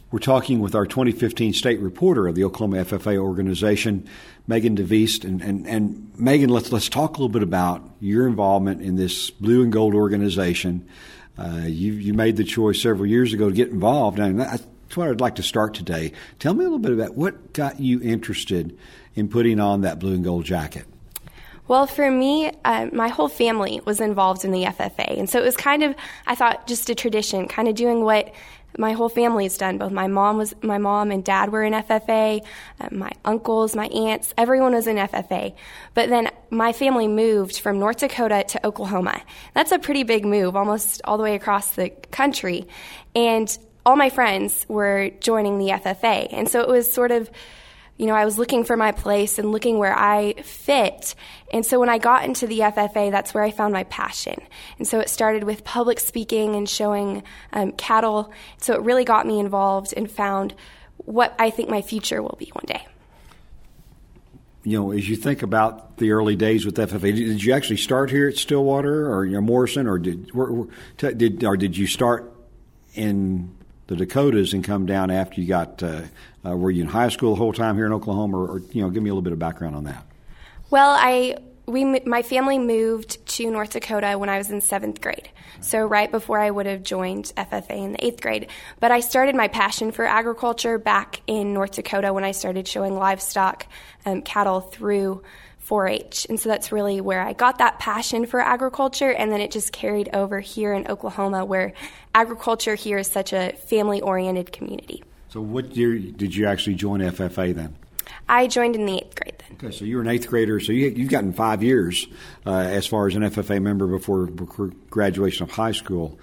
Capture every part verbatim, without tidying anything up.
We're talking with our twenty fifteen state reporter of the Oklahoma F F A organization, Megan DeVeest. And, and, and Megan, let's let's talk a little bit about your involvement in this blue and gold organization. Uh, you you made the choice several years ago to get involved, and that's where I'd like to start today. Tell me a little bit about what got you interested in putting on that blue and gold jacket. Well, for me, uh, my whole family was involved in the F F A, and so it was kind of, I thought, just a tradition, kind of doing what my whole family's done. Both my mom was, my mom and dad were in F F A, uh, my uncles, my aunts, everyone was in F F A. But then my family moved from North Dakota to Oklahoma. That's a pretty big move, almost all the way across the country. And all my friends were joining the F F A. And so it was sort of, you know, I was looking for my place and looking where I fit. And so when I got into the F F A, that's where I found my passion. And so it started with public speaking and showing um, cattle. So it really got me involved and found what I think my future will be one day. You know, as you think about the early days with F F A, did you actually start here at Stillwater or, you know, Morrison, or did, where, did or did you start in the Dakotas and come down after you got, uh, uh, were you in high school the whole time here in Oklahoma, or, or, you know, give me a little bit of background on that. Well, I, we, my family moved to North Dakota when I was in seventh grade. So right before I would have joined F F A in the eighth grade. But I started my passion for agriculture back in North Dakota when I started showing livestock, um, cattle through four H. And so that's really where I got that passion for agriculture, and then it just carried over here in Oklahoma, where agriculture here is such a family-oriented community. So what year did you actually join F F A then? I joined in the eighth grade then. Okay, so you were an eighth grader, so you, you've gotten five years uh, as far as an F F A member before, before graduation of high school.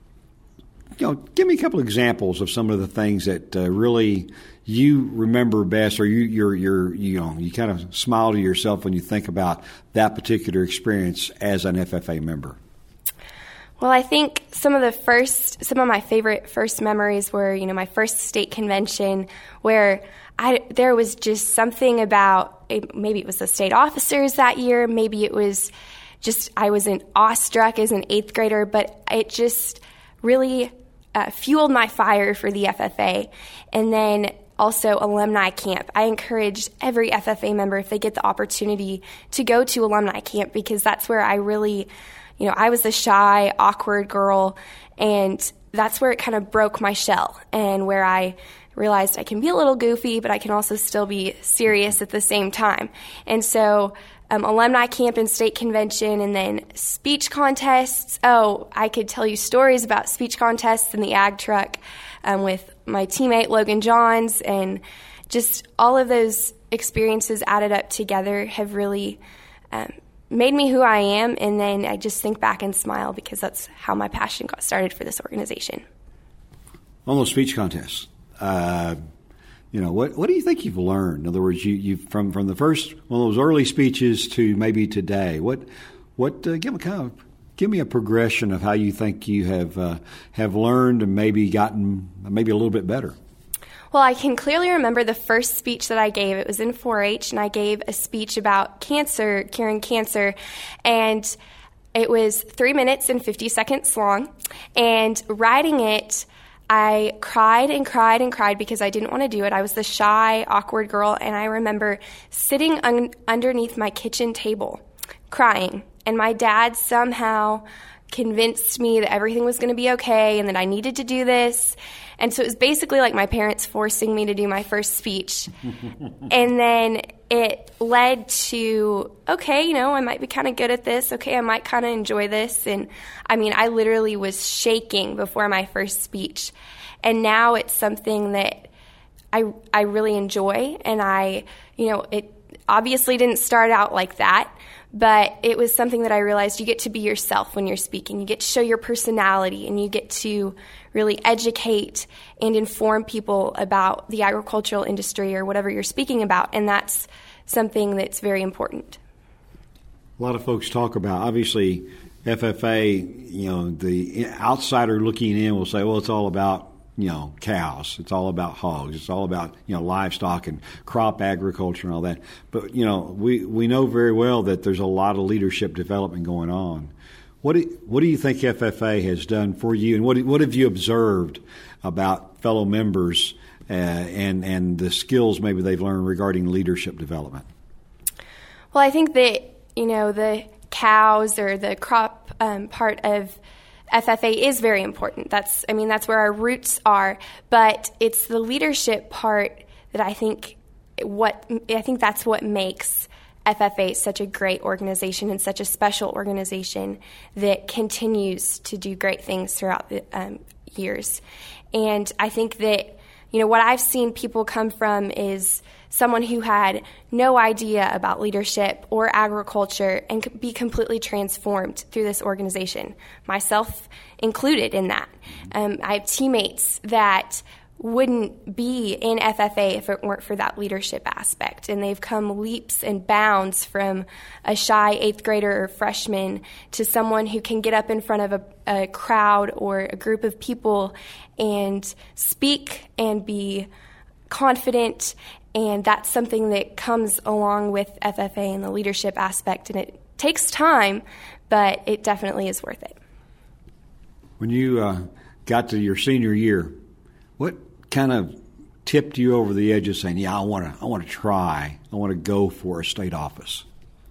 You know, give me a couple examples of some of the things that uh, really you remember best, or you you're, you're, you know, you kind of smile to yourself when you think about that particular experience as an F F A member. Well, I think some of the first, some of my favorite first memories were, you know, my first state convention, where I, there was just something about, maybe it was the state officers that year, maybe it was just, I was in awestruck as an eighth grader, but it just really uh, fueled my fire for the F F A. And then also alumni camp. I encourage every F F A member, if they get the opportunity, to go to alumni camp, because that's where I really, you know, I was the shy, awkward girl, and that's where it kind of broke my shell, and where I realized I can be a little goofy, but I can also still be serious at the same time. And so um, alumni camp and state convention, and then speech contests. Oh, I could tell you stories about speech contests in the ag truck um, with my teammate Logan Johns, and just all of those experiences added up together have really um, made me who I am. And then I just think back and smile, because that's how my passion got started for this organization. On those speech contests, uh, you know, what what do you think you've learned? In other words, you you from from the first one of those early speeches to maybe today, what what uh, give me kind of give me a progression of how you think you have uh, have learned and maybe gotten maybe a little bit better. Well, I can clearly remember the first speech that I gave. It was in four H, and I gave a speech about cancer, curing cancer, and it was three minutes and fifty seconds long. And writing it, I cried and cried and cried because I didn't want to do it. I was the shy, awkward girl, and I remember sitting un- underneath my kitchen table crying, and my dad somehow convinced me that everything was going to be okay and that I needed to do this. And so it was basically like my parents forcing me to do my first speech. And then it led to, okay, you know, I might be kind of good at this. Okay, I might kind of enjoy this. And I mean, I literally was shaking before my first speech. And now it's something that I I really enjoy. And I, you know, it obviously didn't start out like that, but it was something that I realized you get to be yourself when you're speaking. You get to show your personality, and you get to really educate and inform people about the agricultural industry or whatever you're speaking about, and that's something that's very important. A lot of folks talk about, obviously, F F A, you know, the outsider looking in will say, well, it's all about, you know, cows. It's all about hogs. It's all about, you know, livestock and crop agriculture and all that. But, you know, we, we know very well that there's a lot of leadership development going on. What do, what do you think F F A has done for you, and what what have you observed about fellow members uh, and and the skills maybe they've learned regarding leadership development? Well, I think that, you know, the cows or the crop um, part of F F A is very important. That's, I mean, that's where our roots are. But it's the leadership part that I think what I think that's what makes F F A is such a great organization and such a special organization that continues to do great things throughout the um, years. And I think that, you know, what I've seen people come from is someone who had no idea about leadership or agriculture and be completely transformed through this organization, myself included in that. Um, I have teammates that wouldn't be in F F A if it weren't for that leadership aspect. And they've come leaps and bounds from a shy eighth grader or freshman to someone who can get up in front of a, a crowd or a group of people and speak and be confident. And that's something that comes along with F F A and the leadership aspect. And it takes time, but it definitely is worth it. When you uh, got to your senior year, what kind of tipped you over the edge of saying, yeah, I want to I want to try, I want to go for a state office?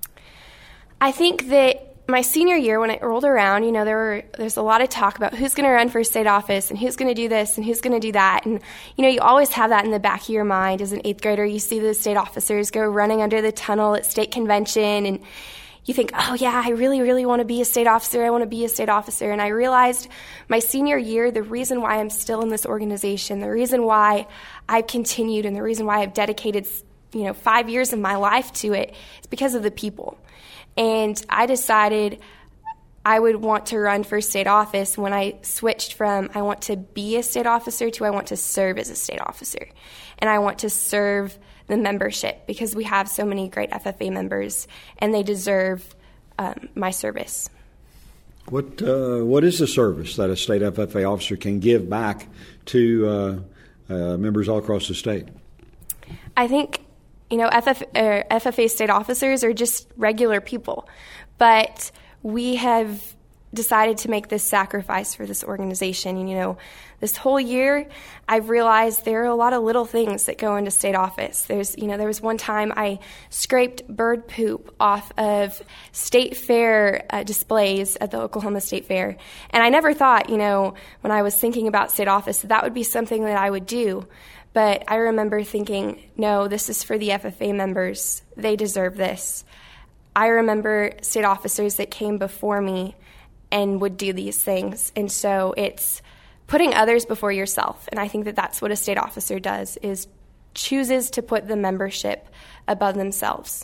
I think that my senior year, when it rolled around, you know, there were there's a lot of talk about who's going to run for state office and who's going to do this and who's going to do that. And, you know, you always have that in the back of your mind. As an eighth grader, you see the state officers go running under the tunnel at state convention, and you think, oh, yeah, I really, really want to be a state officer. I want to be a state officer. And I realized my senior year, the reason why I'm still in this organization, the reason why I've continued, and the reason why I've dedicated, you know, five years of my life to it is because of the people. And I decided I would want to run for state office when I switched from I want to be a state officer to I want to serve as a state officer. And I want to serve the membership because we have so many great F F A members and they deserve um, my service. What uh, what is the service that a state F F A officer can give back to uh, uh, members all across the state? I think, you know, F F, uh, F F A state officers are just regular people, but we have decided to make this sacrifice for this organization. And, you know, this whole year, I've realized there are a lot of little things that go into state office. There's, you know, there was one time I scraped bird poop off of state fair uh, displays at the Oklahoma State Fair. And I never thought, you know, when I was thinking about state office, that that would be something that I would do. But I remember thinking, no, this is for the F F A members. They deserve this. I remember state officers that came before me and would do these things. And so it's putting others before yourself. And I think that that's what a state officer does, is chooses to put the membership above themselves.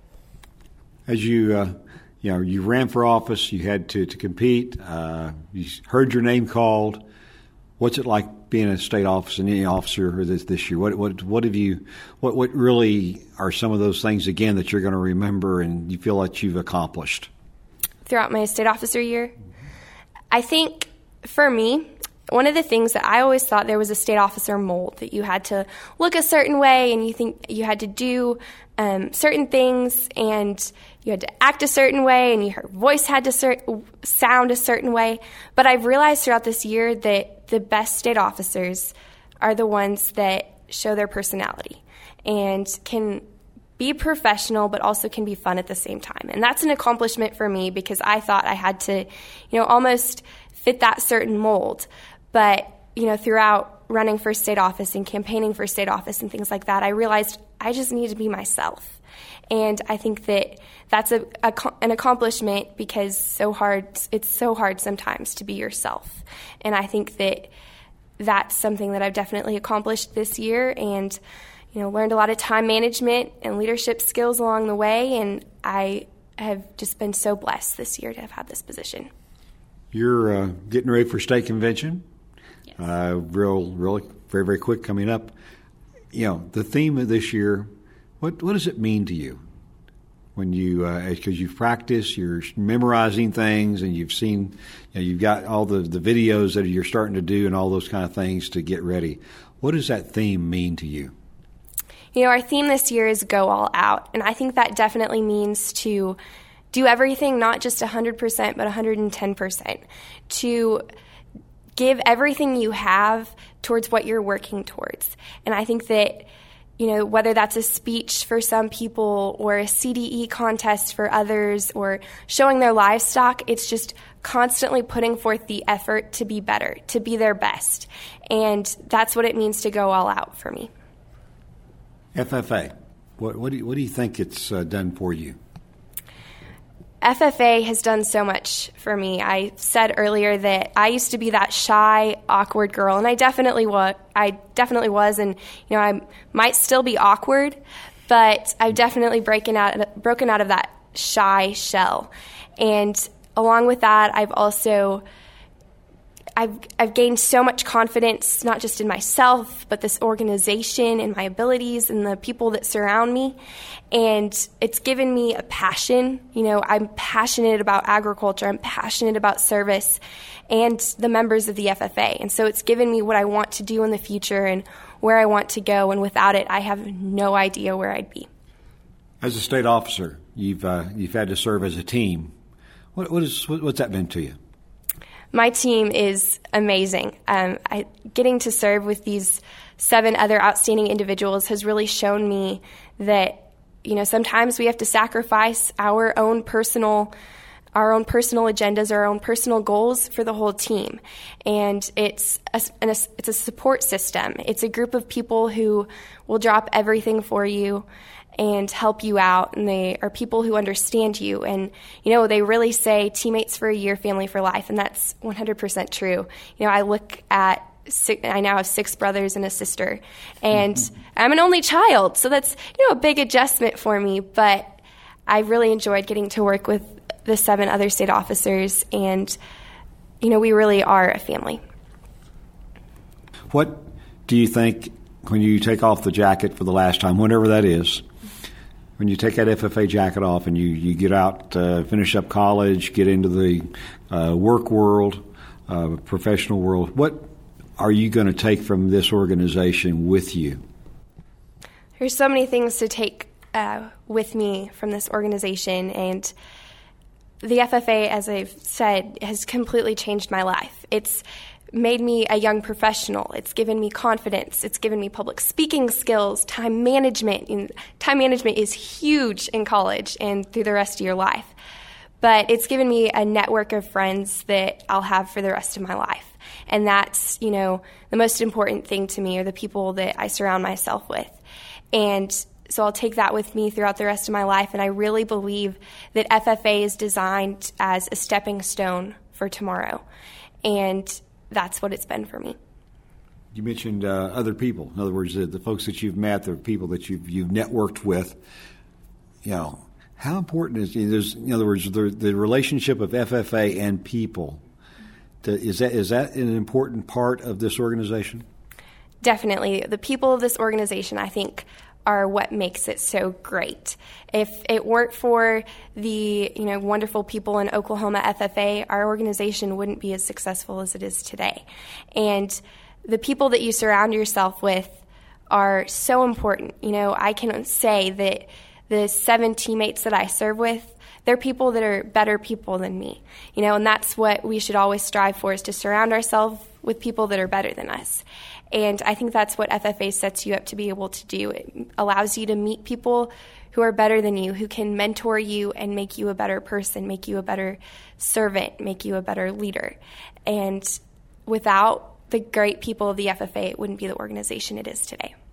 As you, uh, you know, you ran for office, you had to, to compete, uh, you heard your name called. What's it like being a state office and any officer this, this year? What, what, what have you, what, what really are some of those things, again, that you're going to remember and you feel like you've accomplished? Throughout my state officer year, I think for me, one of the things that I always thought there was a state officer mold, that you had to look a certain way and you think you had to do um, certain things and you had to act a certain way and your voice had to cer- sound a certain way. But I've realized throughout this year that the best state officers are the ones that show their personality and can be professional, but also can be fun at the same time. And that's an accomplishment for me because I thought I had to, you know, almost fit that certain mold. But, you know, throughout running for state office and campaigning for state office and things like that, I realized I just need to be myself. And I think that that's a, a, an accomplishment because so hard, it's so hard sometimes to be yourself. And I think that that's something that I've definitely accomplished this year, and you know, learned a lot of time management and leadership skills along the way, and I have just been so blessed this year to have had this position. You're uh, getting ready for state convention. Yes. Uh, real, really, very, very quick coming up. You know, the theme of this year, what what does it mean to you when you, because uh, you've practiced, you're memorizing things, and you've seen, you know, you've got all the, the videos that you're starting to do and all those kind of things to get ready. What does that theme mean to you? You know, our theme this year is Go All Out, and I think that definitely means to do everything not just one hundred percent, but one hundred ten percent, to give everything you have towards what you're working towards. And I think that, you know, whether that's a speech for some people or a C D E contest for others or showing their livestock, it's just constantly putting forth the effort to be better, to be their best. And that's what it means to go all out for me. F F A, what, what, do, you, what do you think it's uh, done for you? F F A has done so much for me. I said earlier that I used to be that shy, awkward girl, and I definitely was. I definitely was, and you know, I might still be awkward, but I've definitely broken out, broken out of that shy shell. And along with that, I've also I've I've gained so much confidence, not just in myself, but this organization and my abilities and the people that surround me. And it's given me a passion. You know, I'm passionate about agriculture. I'm passionate about service and the members of the F F A. And so it's given me what I want to do in the future and where I want to go. And without it, I have no idea where I'd be. As a state officer, you've uh, you've had to serve as a team. What what is what, what's that been to you? My team is amazing. Um, I, getting to serve with these seven other outstanding individuals has really shown me that, you know, sometimes we have to sacrifice our own personal, our own personal agendas, our own personal goals for the whole team. And it's a, an, a, it's a support system. It's a group of people who will drop everything for you and help you out, and they are people who understand you. And, you know, they really say teammates for a year, family for life, and that's one hundred percent true. You know, I look at, six, I now have six brothers and a sister, and mm-hmm. I'm an only child, so that's, you know, a big adjustment for me, but I really enjoyed getting to work with the seven other state officers, and, you know, we really are a family. What do you think when you take off the jacket for the last time, whenever that is, when you take that F F A jacket off and you, you get out, uh, finish up college, get into the uh, work world, uh, professional world, what are you going to take from this organization with you? There's so many things to take uh, with me from this organization, and the F F A, as I've said, has completely changed my life. It's made me a young professional. It's given me confidence. It's given me public speaking skills, time management. And time management is huge in college and through the rest of your life. But it's given me a network of friends that I'll have for the rest of my life. And that's, you know, the most important thing to me are the people that I surround myself with. And so I'll take that with me throughout the rest of my life. And I really believe that F F A is designed as a stepping stone for tomorrow. And that's what it's been for me. You mentioned uh, other people. In other words, the, the folks that you've met, the people that you've you've networked with. You know, how important is there's in other words the the relationship of F F A and people? To, is that is that an important part of this organization? Definitely, the people of this organization, I think, are what makes it so great. If it weren't for the, you know, wonderful people in Oklahoma F F A, our organization wouldn't be as successful as it is today. And the people that you surround yourself with are so important. You know, I can say that the seven teammates that I serve with, they're people that are better people than me. You know, and that's what we should always strive for, is to surround ourselves with people that are better than us. And I think that's what F F A sets you up to be able to do. It allows you to meet people who are better than you, who can mentor you and make you a better person, make you a better servant, make you a better leader. And without the great people of the F F A, it wouldn't be the organization it is today.